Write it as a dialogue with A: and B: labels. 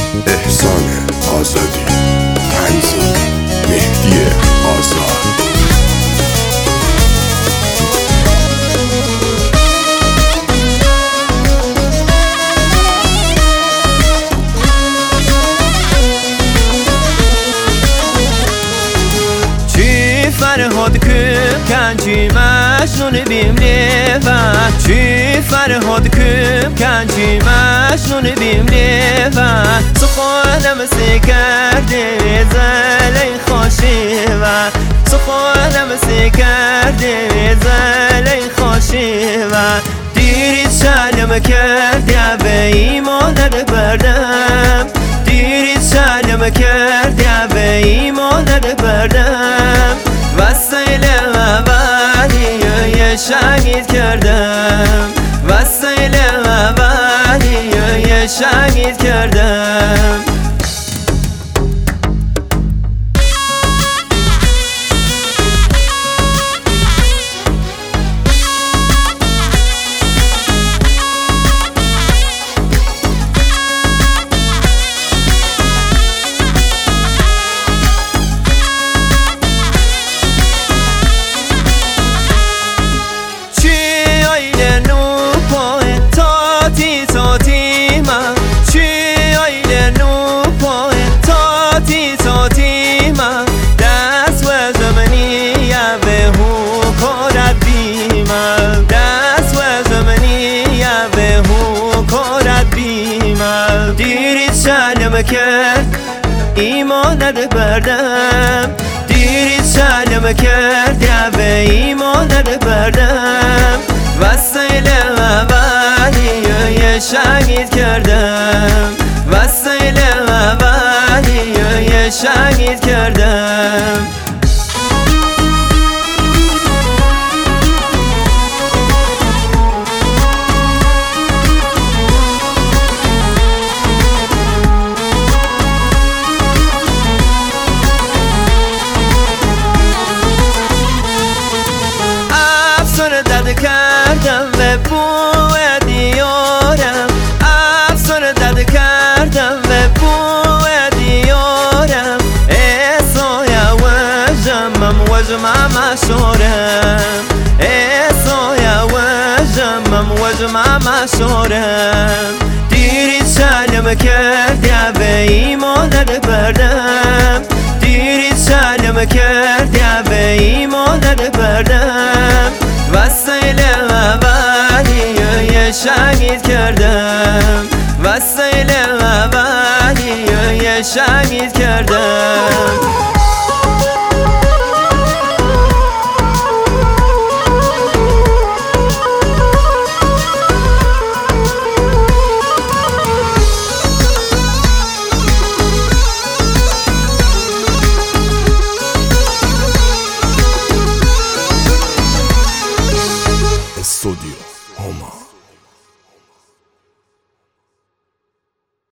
A: احسان آزادی، تنظیم مهدی آزاد.
B: فرهاد کن چی مجنون بیم لیوه چی فرهاد کن چی مجنون بیم لیوه سخونم سی کرده زلی خوشیوه سخونم سی کرده زلی خوشیوه دیری شلم کرده به ایمانت بردم دیری شلم کرده به ایمانت بردم وسیل اولی یه شهید کردم وسیل اولی یه شهید کردم دیری شلم کرد ایمانت بردم دیری شلم کرد یا به ایمانت بردم وسیل اولی یه شهید کردم وسیل اولی یه شهید کردم کردم به بوی دیارم افسر دد کردم به بوی دیارم ایسای وجمم وجمم اشارم ایسای وجمم وجمم اشارم دیری شلم کرد یا به ایمانت بردم دیری شلم کرد یا به ایمانت بردم وسیل اولی یه شهید کردم وسیل اولی یه شهید کردم